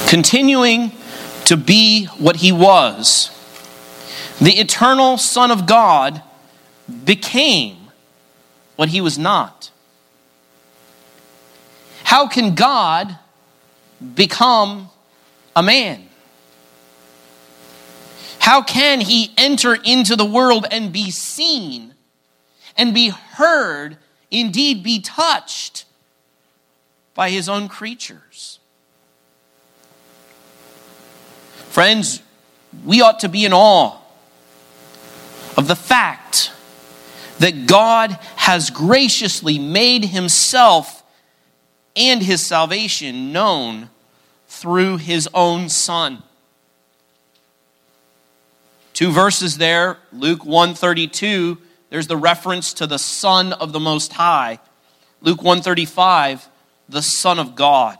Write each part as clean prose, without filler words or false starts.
continuing to be what he was, the eternal Son of God became what he was not. How can God become a man? How can he enter into the world and be seen and be heard, indeed be touched by his own creatures? Friends, we ought to be in awe of the fact that God has graciously made himself and his salvation known through his own Son. 2 verses there, Luke 1:32, there's the reference to the Son of the Most High. Luke 1:35, the Son of God.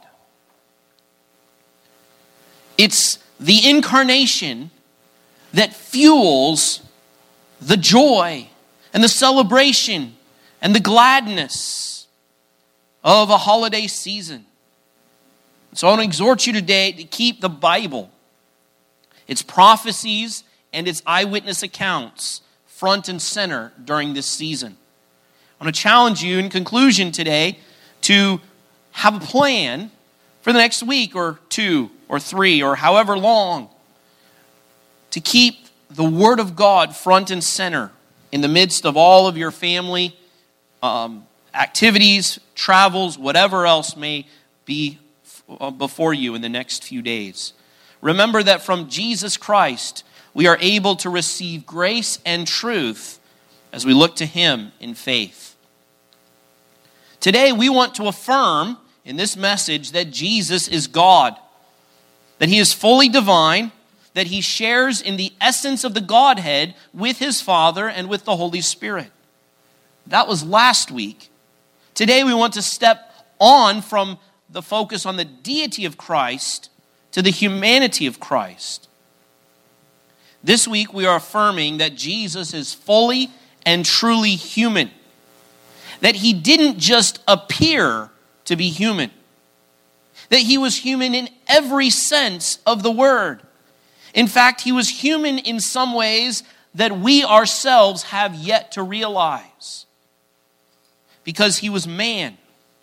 It's the incarnation that fuels the joy and the celebration and the gladness of a holiday season. So I want to exhort you today to keep the Bible, its prophecies and its eyewitness accounts front and center during this season. I want to challenge you in conclusion today to have a plan for the next week or 2 or 3 or however long to keep the Word of God front and center in the midst of all of your family activities, travels, whatever else may be before you in the next few days. Remember that from Jesus Christ, we are able to receive grace and truth as we look to him in faith. Today, we want to affirm in this message that Jesus is God, that he is fully divine, that he shares in the essence of the Godhead with his Father and with the Holy Spirit. That was last week. Today, we want to step on from the focus on the deity of Christ to the humanity of Christ. This week, we are affirming that Jesus is fully and truly human. That he didn't just appear to be human. That he was human in every sense of the word. In fact, he was human in some ways that we ourselves have yet to realize. Because he was man,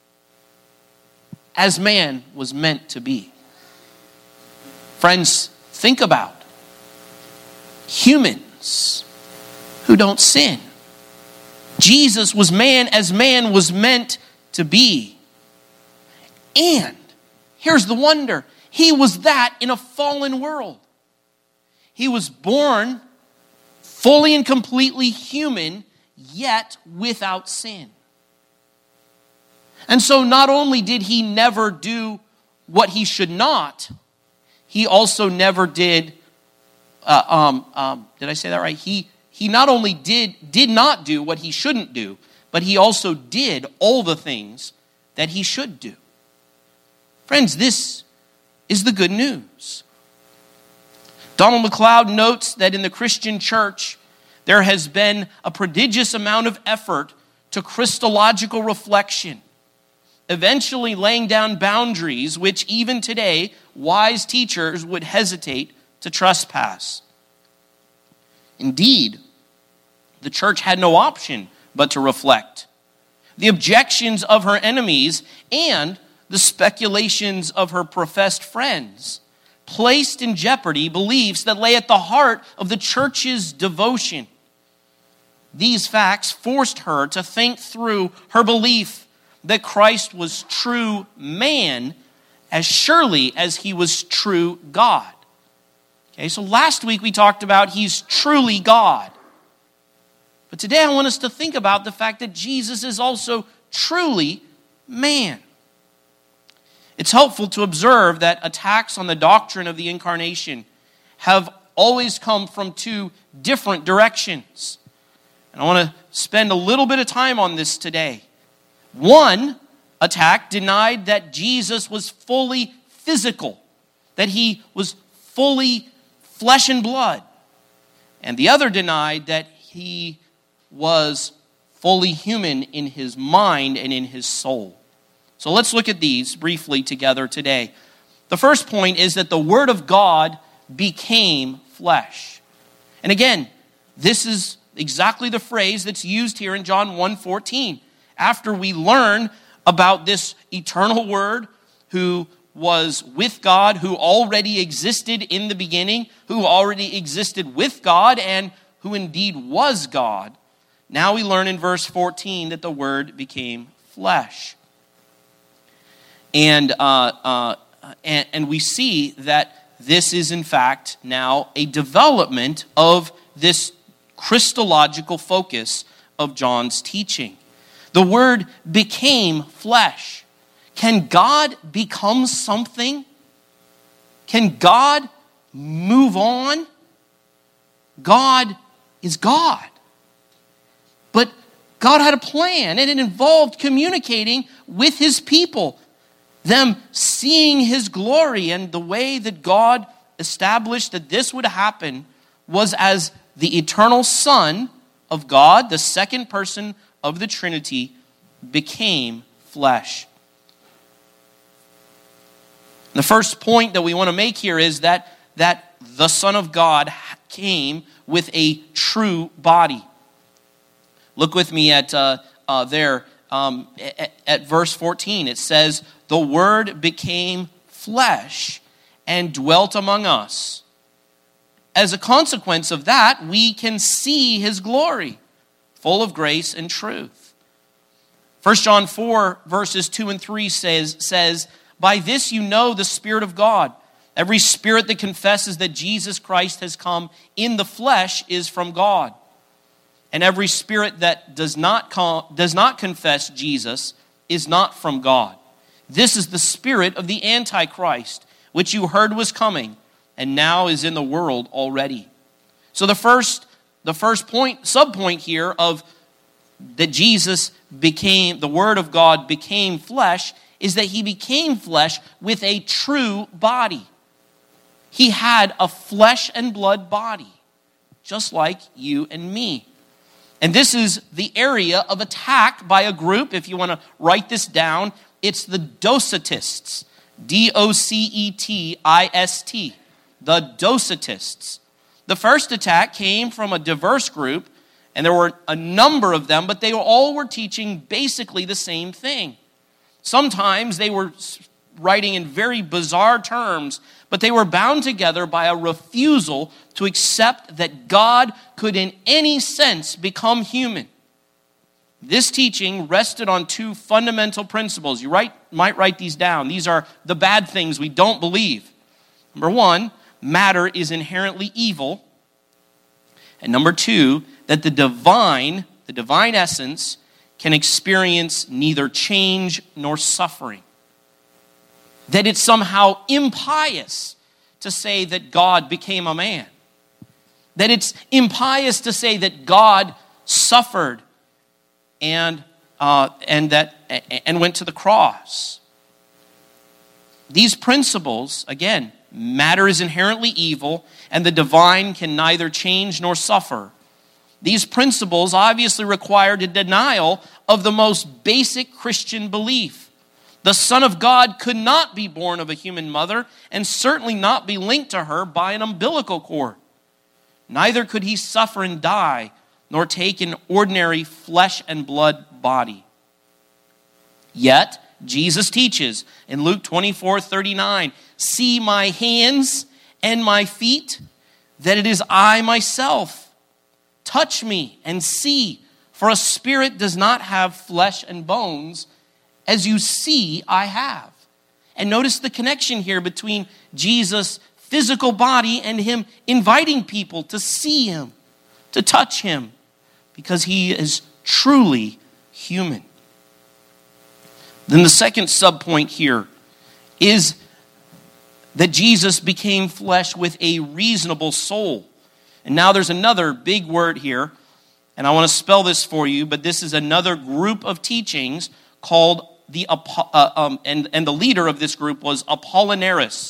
as man was meant to be. Friends, think about humans who don't sin. Jesus was man as man was meant to be. And here's the wonder. He was that in a fallen world. He was born fully and completely human, yet without sin. And so not only did he never do what he should not, he also never did, did I say that right? He not only did not do what he shouldn't do, but he also did all the things that he should do. Friends, this is the good news. Donald MacLeod notes that in the Christian church, there has been a prodigious amount of effort to Christological reflection, eventually laying down boundaries which even today, wise teachers would hesitate to trespass. Indeed, the church had no option but to reflect. The objections of her enemies and the speculations of her professed friends placed in jeopardy beliefs that lay at the heart of the church's devotion. These facts forced her to think through her belief that Christ was true man as surely as he was true God. Okay, so last week we talked about he's truly God. But today I want us to think about the fact that Jesus is also truly man. It's helpful to observe that attacks on the doctrine of the incarnation have always come from 2 different directions. And I want to spend a little bit of time on this today. One attack denied that Jesus was fully physical, that he was fully flesh and blood. And the other denied that he was fully human in his mind and in his soul. So let's look at these briefly together today. The first point is that the Word of God became flesh. And again, this is exactly the phrase that's used here in John 1:14. After we learn about this eternal Word who was with God, who already existed in the beginning, who already existed with God, and who indeed was God, now we learn in verse 14 that the Word became flesh. And we see that this is in fact now a development of this Christological focus of John's teaching. The Word became flesh. Can God become something? Can God move on? God is God. But God had a plan, and it involved communicating with his people, them seeing his glory. And the way that God established that this would happen was as the eternal Son of God, the second person of the Trinity, became flesh. The first point that we want to make here is that the Son of God came with a true body. Look with me at verse 14. It says, "The Word became flesh and dwelt among us." As a consequence of that, we can see his glory, full of grace and truth. 1 John 4, verses 2 and 3 says, "By this you know the Spirit of God. Every spirit that confesses that Jesus Christ has come in the flesh is from God. And every spirit that does not confess Jesus is not from God. This is the spirit of the Antichrist, which you heard was coming, and now is in the world already." So the first subpoint here of that Jesus became, the Word of God became flesh, is that he became flesh with a true body. He had a flesh and blood body, just like you and me. And this is the area of attack by a group. If you want to write this down, it's the Docetists. Docetist. The Docetists. The first attack came from a diverse group, and there were a number of them, but they all were teaching basically the same thing. Sometimes they were writing in very bizarre terms, but they were bound together by a refusal to accept that God could in any sense become human. This teaching rested on two fundamental principles. You might write these down. These are the bad things we don't believe. Number one, matter is inherently evil. And number two, that the divine essence, can experience neither change nor suffering. That it's somehow impious to say that God became a man. That it's impious to say that God suffered and went to the cross. These principles, again, matter is inherently evil, and the divine can neither change nor suffer. These principles obviously required a denial of the most basic Christian belief. The Son of God could not be born of a human mother and certainly not be linked to her by an umbilical cord. Neither could he suffer and die, nor take an ordinary flesh and blood body. Yet, Jesus teaches in Luke 24:39, "See my hands and my feet, that it is I myself. Touch me and see, for a spirit does not have flesh and bones, as you see I have." And notice the connection here between Jesus' physical body and him inviting people to see him, to touch him, because he is truly human. Then the second subpoint here is that Jesus became flesh with a reasonable soul. And now there's another big word here, and I want to spell this for you, but this is another group of teachings called and the leader of this group was Apollinaris.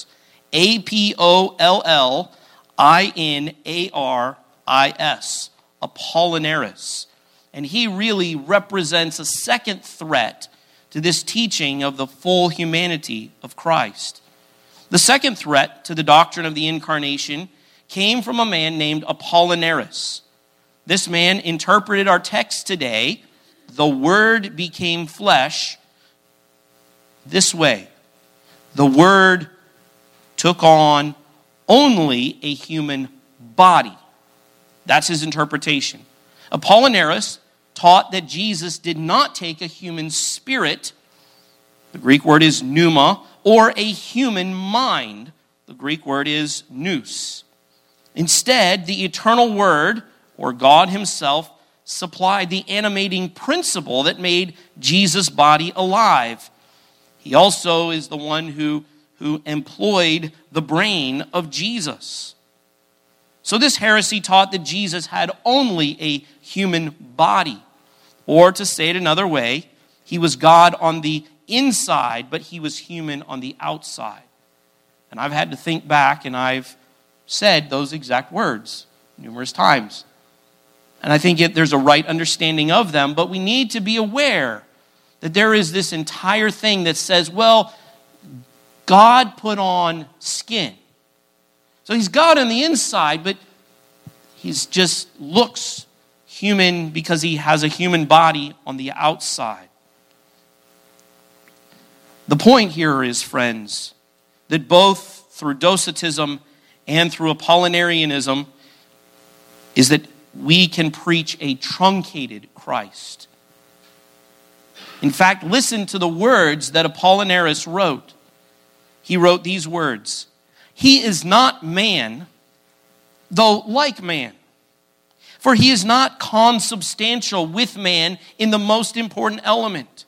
Apollinaris. Apollinaris. And he really represents a second threat to this teaching of the full humanity of Christ. The second threat to the doctrine of the incarnation came from a man named Apollinaris. This man interpreted our text today, the Word became flesh, this way. The Word took on only a human body. That's his interpretation. Apollinaris taught that Jesus did not take a human spirit, the Greek word is pneuma, or a human mind, the Greek word is nous. Instead, the eternal Word, or God himself, supplied the animating principle that made Jesus' body alive. He also is the one who employed the brain of Jesus. So this heresy taught that Jesus had only a human body. Or to say it another way, he was God on the inside, but he was human on the outside. And I've had to think back, and I've said those exact words numerous times. And I think there's a right understanding of them, but we need to be aware that there is this entire thing that says, well, God put on skin. So he's God on the inside, but he's just looks human because he has a human body on the outside. The point here is, friends, that both through Docetism and through Apollinarianism is that we can preach a truncated Christ. In fact, listen to the words that Apollinaris wrote. He wrote these words: "He is not man, though like man. For he is not consubstantial with man in the most important element.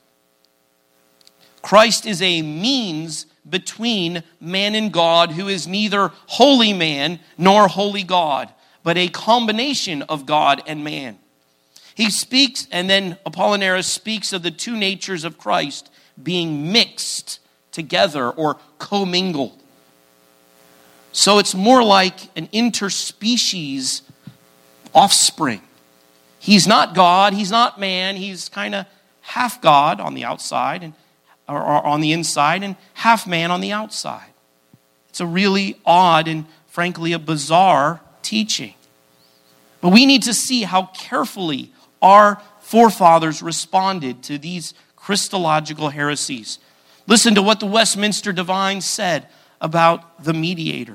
Christ is a means between man and God, who is neither holy man nor holy God, but a combination of God and man." He speaks, and then Apollinaris speaks of the two natures of Christ being mixed together or commingled. So it's more like an interspecies offspring. He's not God, he's not man, he's kind of half God on the outside and or on the inside and half man on the outside. It's a really odd and frankly a bizarre teaching. But we need to see how carefully our forefathers responded to these Christological heresies. Listen to what the Westminster Divines said about the mediator.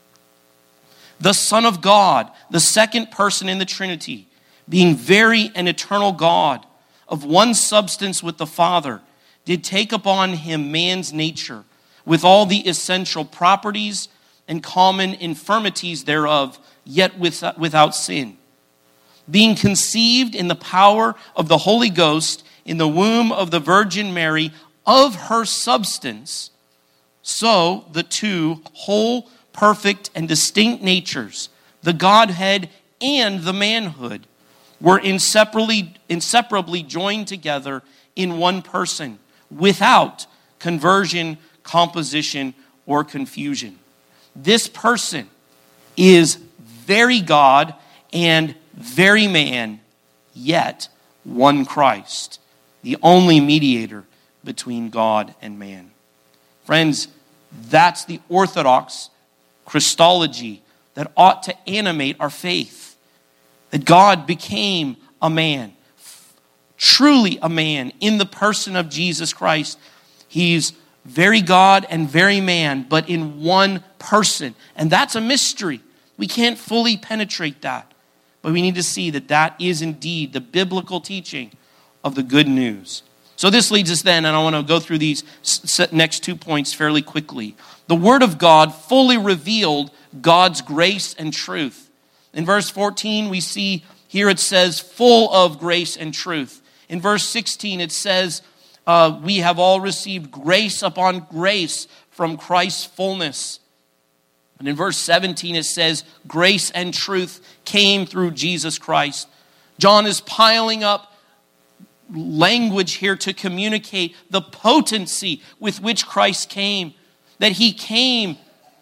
"The Son of God, the second person in the Trinity, being very and eternal God, of one substance with the Father, did take upon him man's nature, with all the essential properties and common infirmities thereof, yet without sin. Being conceived in the power of the Holy Ghost in the womb of the Virgin Mary, of her substance, so the two whole, perfect, and distinct natures, the Godhead and the manhood, were inseparably joined together in one person, without conversion, composition, or confusion. This person is very God and very man, yet one Christ, the only mediator between God and man." Friends, that's the orthodox Christology that ought to animate our faith. That God became a man, truly a man, in the person of Jesus Christ. He's very God and very man, but in one person. And that's a mystery. We can't fully penetrate that. But we need to see that that is indeed the biblical teaching of the good news. So this leads us then, and I want to go through these next 2 points fairly quickly. The Word of God fully revealed God's grace and truth. In verse 14, we see here it says, full of grace and truth. In verse 16, it says, we have all received grace upon grace from Christ's fullness. And in verse 17, it says, grace and truth came through Jesus Christ. John is piling up language here to communicate the potency with which Christ came. That he came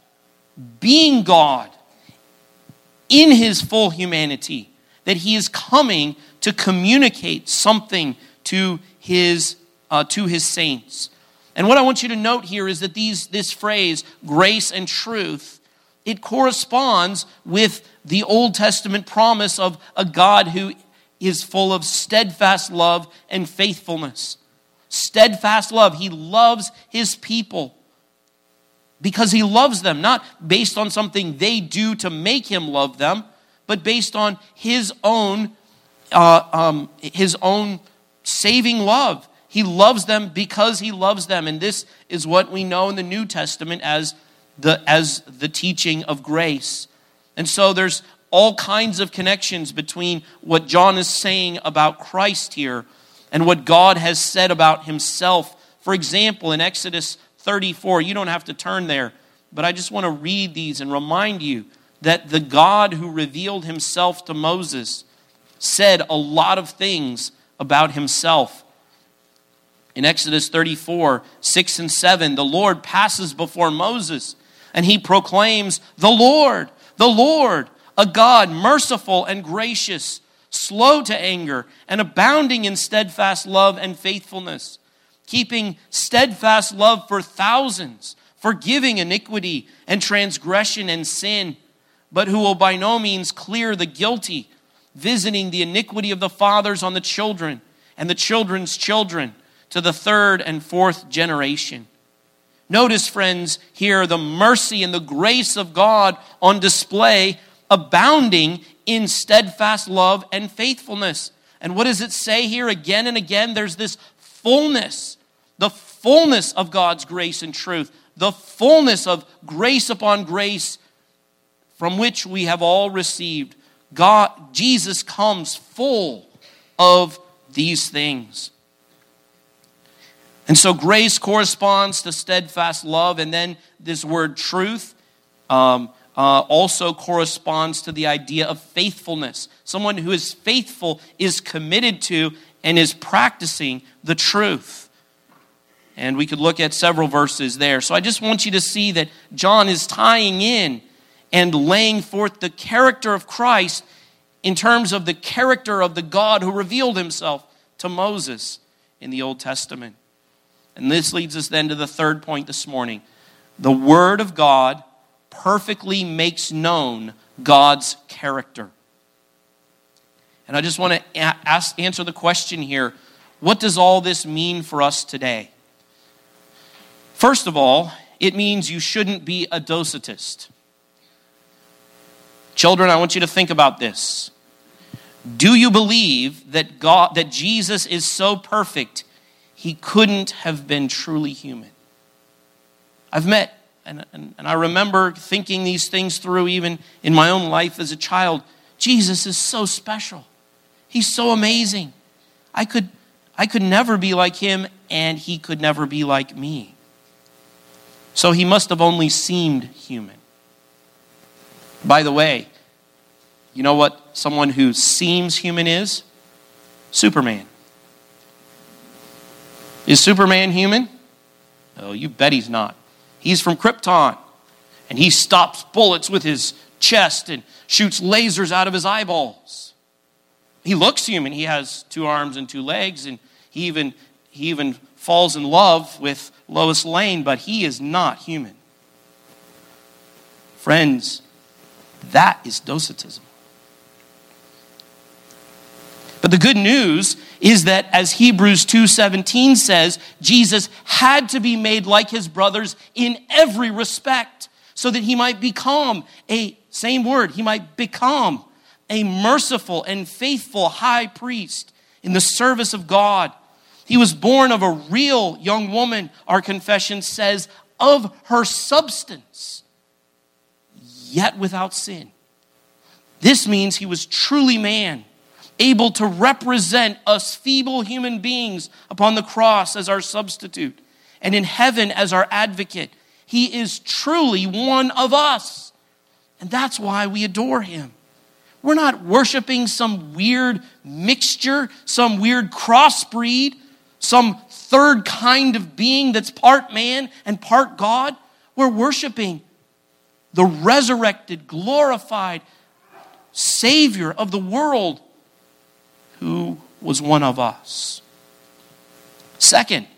being God in his full humanity. That he is coming to communicate something to his saints. And what I want you to note here is that this phrase, grace and truth, it corresponds with the Old Testament promise of a God who is full of steadfast love and faithfulness. Steadfast love. He loves his people because he loves them, not based on something they do to make him love them, but based on his own saving love. He loves them because he loves them. And this is what we know in the New Testament as the teaching of grace. And so there's all kinds of connections between what John is saying about Christ here and what God has said about himself. For example, in Exodus 34, you don't have to turn there, but I just want to read these and remind you that the God who revealed himself to Moses said a lot of things about himself. In Exodus 34, 6 and 7, the Lord passes before Moses and he proclaims, the Lord, a God merciful and gracious, slow to anger and abounding in steadfast love and faithfulness, keeping steadfast love for thousands, forgiving iniquity and transgression and sin, but who will by no means clear the guilty, visiting the iniquity of the fathers on the children and the children's children to the third and fourth generation. Notice, friends, here the mercy and the grace of God on display, abounding in steadfast love and faithfulness. And what does it say here again and again? There's this fullness, the fullness of God's grace and truth, the fullness of grace upon grace from which we have all received. Jesus comes full of these things. And so grace corresponds to steadfast love, and then this word truth also corresponds to the idea of faithfulness. Someone who is faithful is committed to and is practicing the truth. And we could look at several verses there. So I just want you to see that John is tying in and laying forth the character of Christ in terms of the character of the God who revealed himself to Moses in the Old Testament. And this leads us then to the third point this morning. The Word of God perfectly makes known God's character. And I just want to answer the question here, what does all this mean for us today? First of all, it means you shouldn't be a Docetist. Children, I want you to think about this. Do you believe that Jesus is so perfect he couldn't have been truly human? I've met, and I remember thinking these things through even in my own life as a child. Jesus is so special. He's so amazing. I could never be like him, and he could never be like me. So he must have only seemed human. By the way, you know what someone who seems human is? Superman. Is Superman human? Oh, you bet he's not. He's from Krypton, and he stops bullets with his chest and shoots lasers out of his eyeballs. He looks human. He has 2 arms and 2 legs, and he even falls in love with Lois Lane, but he is not human. Friends, that is Docetism. But the good news is that, as Hebrews 2:17 says, Jesus had to be made like his brothers in every respect so that he might become he might become a merciful and faithful high priest in the service of God. He was born of a real young woman, our confession says, of her substance, yet without sin. This means he was truly man, able to represent us feeble human beings upon the cross as our substitute, and in heaven as our advocate. He is truly one of us, and that's why we adore him. We're not worshiping some weird mixture, some weird crossbreed, some third kind of being that's part man and part God. We're worshiping the resurrected, glorified Savior of the world, who was one of us. Second,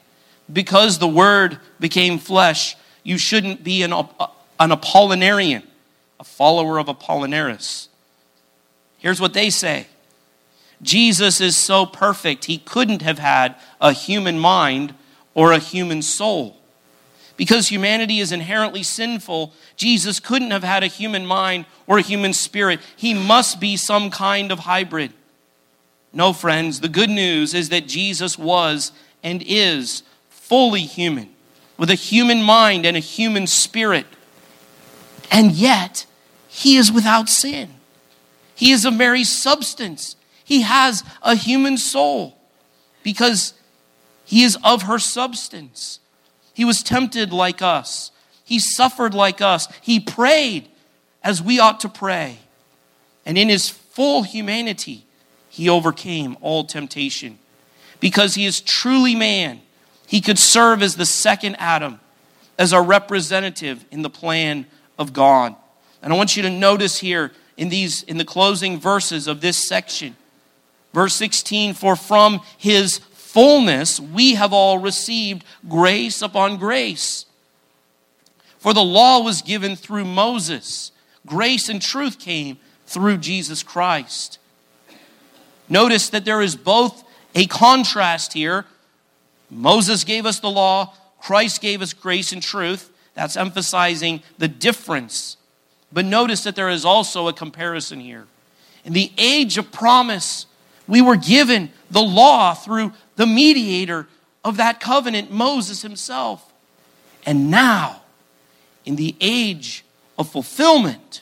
because the Word became flesh, you shouldn't be an Apollinarian, a follower of Apollinaris. Here's what they say. Jesus is so perfect, he couldn't have had a human mind or a human soul. Because humanity is inherently sinful, Jesus couldn't have had a human mind or a human spirit. He must be some kind of hybrid. No, friends, the good news is that Jesus was and is fully human, with a human mind and a human spirit. And yet, he is without sin. He is of Mary's substance. He has a human soul because he is of her substance. He was tempted like us. He suffered like us. He prayed as we ought to pray. And in his full humanity, he overcame all temptation. Because he is truly man, he could serve as the second Adam, as our representative in the plan of God. And I want you to notice here in the closing verses of this section, verse 16, for from his fullness we have all received grace upon grace. For the law was given through Moses. Grace and truth came through Jesus Christ. Notice that there is both a contrast here. Moses gave us the law. Christ gave us grace and truth. That's emphasizing the difference. But notice that there is also a comparison here. In the age of promise, we were given the law through the mediator of that covenant, Moses himself. And now, in the age of fulfillment,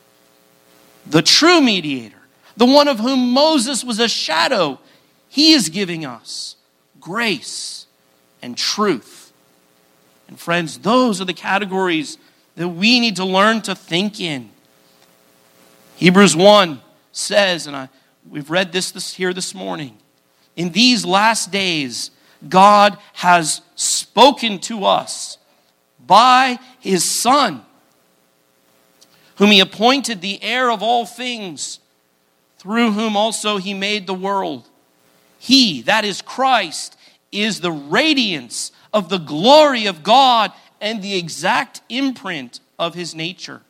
the true mediator, the one of whom Moses was a shadow, he is giving us grace and truth. And friends, those are the categories that we need to learn to think in. Hebrews 1 says, and we've read this here this morning, in these last days, God has spoken to us by his Son, whom he appointed the heir of all things, through whom also he made the world. He, that is Christ, is the radiance of the glory of God and the exact imprint of his nature.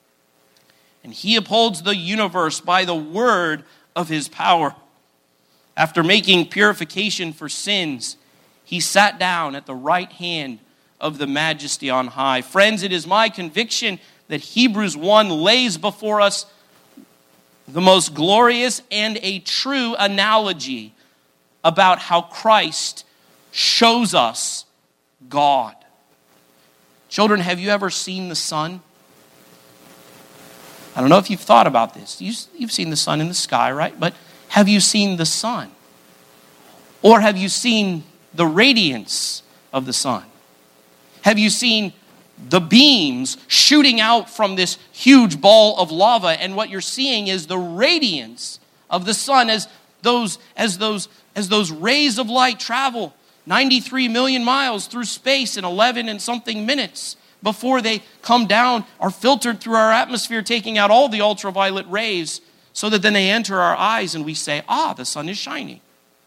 And he upholds the universe by the word of his power. After making purification for sins, he sat down at the right hand of the Majesty on high. Friends, it is my conviction that Hebrews 1 lays before us the most glorious and a true analogy about how Christ shows us God. Children, have you ever seen the sun? I don't know if you've thought about this. You've seen the sun in the sky, right? But have you seen the sun? Or have you seen the radiance of the sun? Have you seen the beams shooting out from this huge ball of lava? And what you're seeing is the radiance of the sun as those rays of light travel 93 million miles through space in 11 and something minutes before they come down, are filtered through our atmosphere, taking out all the ultraviolet rays, so that then they enter our eyes and we say, the sun is shining.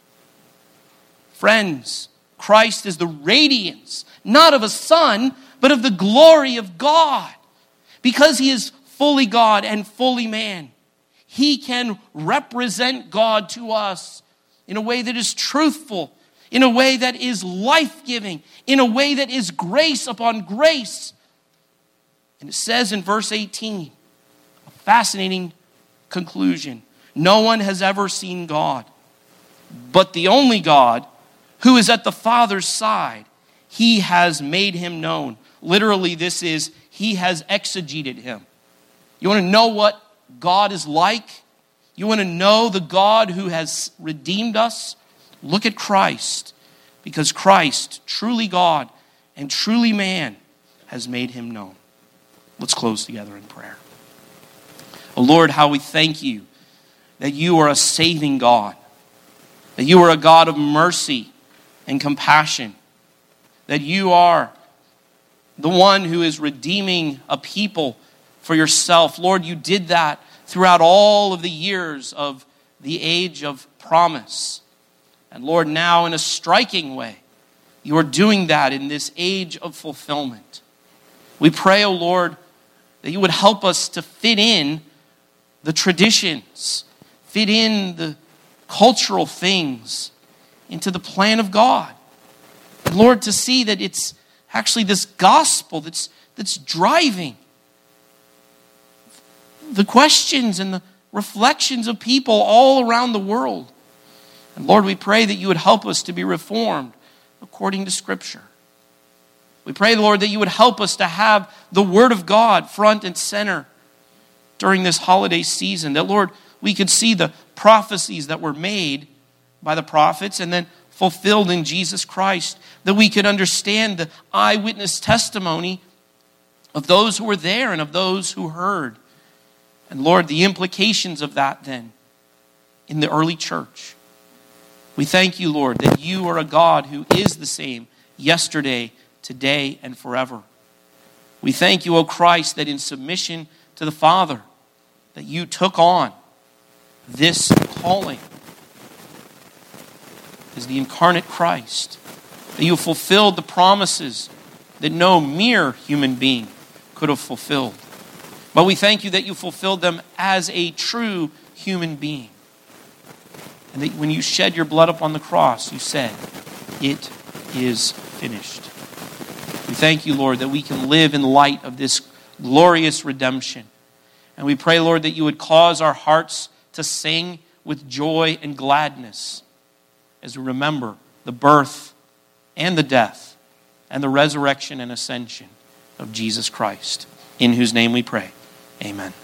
Friends, Christ is the radiance, not of a sun, but of the glory of God. Because he is fully God and fully man, he can represent God to us in a way that is truthful, in a way that is life-giving, in a way that is grace upon grace. And it says in verse 18, a fascinating conclusion. No one has ever seen God, but the only God who is at the Father's side, he has made him known. Literally, this is, he has exegeted him. You want to know what God is like? You want to know the God who has redeemed us? Look at Christ, because Christ, truly God and truly man, has made him known. Let's close together in prayer. Oh Lord, how we thank you that you are a saving God, that you are a God of mercy and compassion, that you are the one who is redeeming a people for yourself. Lord, you did that throughout all of the years of the age of promise. And Lord, now in a striking way, You are doing that in this age of fulfillment. We pray, O Lord, that you would help us to fit in the traditions, fit in the cultural things into the plan of God. And Lord, to see that it's actually this gospel that's driving the questions and the reflections of people all around the world. And Lord, we pray that you would help us to be reformed according to Scripture. We pray, Lord, that you would help us to have the Word of God front and center during this holiday season. That, Lord, we could see the prophecies that were made by the prophets and then fulfilled in Jesus Christ. That we could understand the eyewitness testimony of those who were there and of those who heard. And Lord, the implications of that then in the early church. We thank you, Lord, that you are a God who is the same yesterday, today, and forever. We thank you, O Christ, that in submission to the Father, that you took on this calling as the incarnate Christ, that you fulfilled the promises that no mere human being could have fulfilled. But we thank you that you fulfilled them as a true human being. And that when you shed your blood upon the cross, you said, "It is finished." We thank you, Lord, that we can live in light of this glorious redemption. And we pray, Lord, that you would cause our hearts to sing with joy and gladness as we remember the birth and the death and the resurrection and ascension of Jesus Christ, in whose name we pray. Amen.